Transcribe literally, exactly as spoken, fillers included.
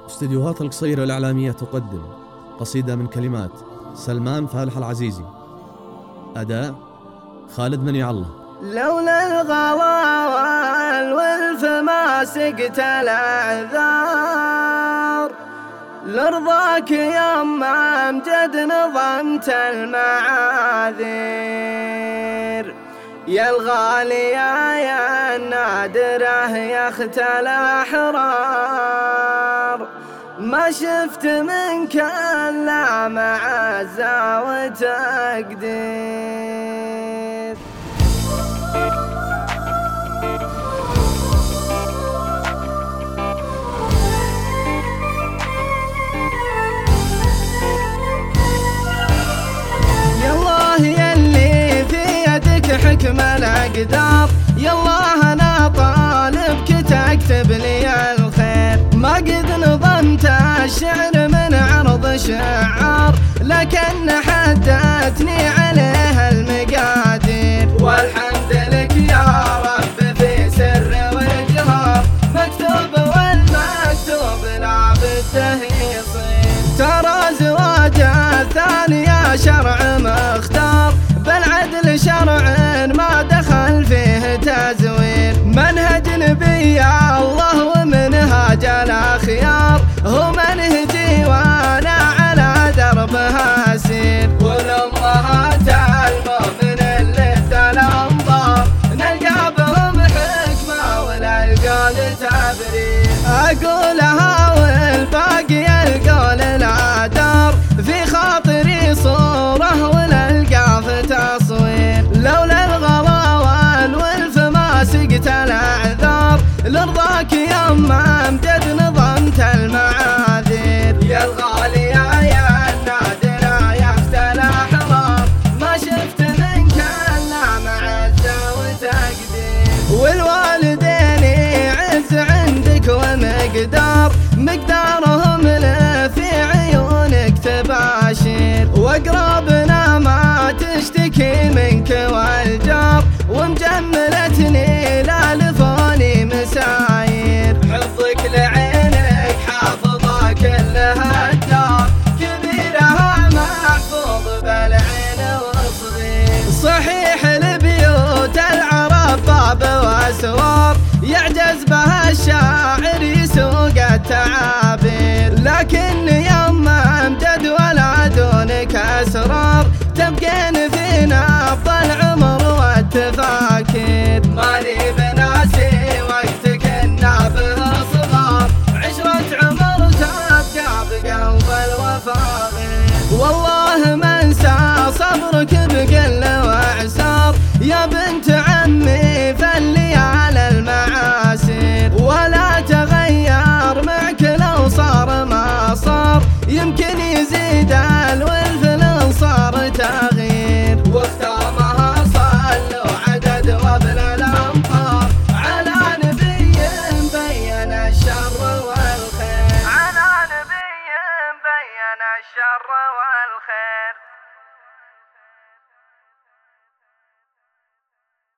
استديوهات القصيرة الإعلامية تقدم قصيدة من كلمات سلمان فالح العزيزي، أداء خالد منيع الله. لولا الغلا والولف ما سقت الأعذار، لرضاك يا أم أمجد نظمت المعاذير. يا الغالية يا النادرة يا أخت الأحرار، ما شفت منك إلا معزة وتقدير. يا الله يلي في يدك حكم الأقدار، يا الله أنا طالبك تكتب لي الخير. ما قد نظمت الشعر من عرض شعار، لكن حدتني عليه المقادير. والحمد لك يا رب في سر وجهار، مكتوب والمكتوب لا بده يصير. ترى زواج الثانية شرع مختار، بالعدل شرع ما دخل فيه تزوير. منهج نبي الله ومنهاج الأخيار، هو منهجي وانا على دربها اسير. والأمهات المؤمن اللي الأنظار، نلقى بهم حكمة ونلقى لتبرير. أقولها والباقي القول لا دار، في خاطري صورة ونلقى في تصوير. لولا الغلا والولف ما سقت الأعذار، لرضاك يا أم أمجد نظمت المعاذير. يا الغالية يا النادرة يا أخت الأحرار، ما شفت منك إلا معزة وتقدير. والوالدين عز عندك ومقدار، مقدارهم له في عيونك تباشر. وأقربنا ما تشتكي منك والجار، ومجملتني لا لفوني مساير. حفظك لعينك حافظة كلها الدار، كبيرها محفوظ بالعين والصغير. صحيح البيوت العرب باب واسوار، يعجز بها الشاعر يسوق التعابير. لكن يا أم أمجد ولا دونك أسرار، تبقين في نبض العمر والتفاكير. مالي بناسي وقتك كنا به صغار، عشرة عمر تبقى بقلب الوفاغير. والله ما انسى صبرك بقل وعسار، يا بنت عمي فلي على المعاسير. ولا تغير معك لو صار ما صار، يمكن يزيد الولف لو صار تغيير. واختامها صلوا عدد وابن الأمطار، على نبي بين الشر والخير. على نبي بين الشر والخير.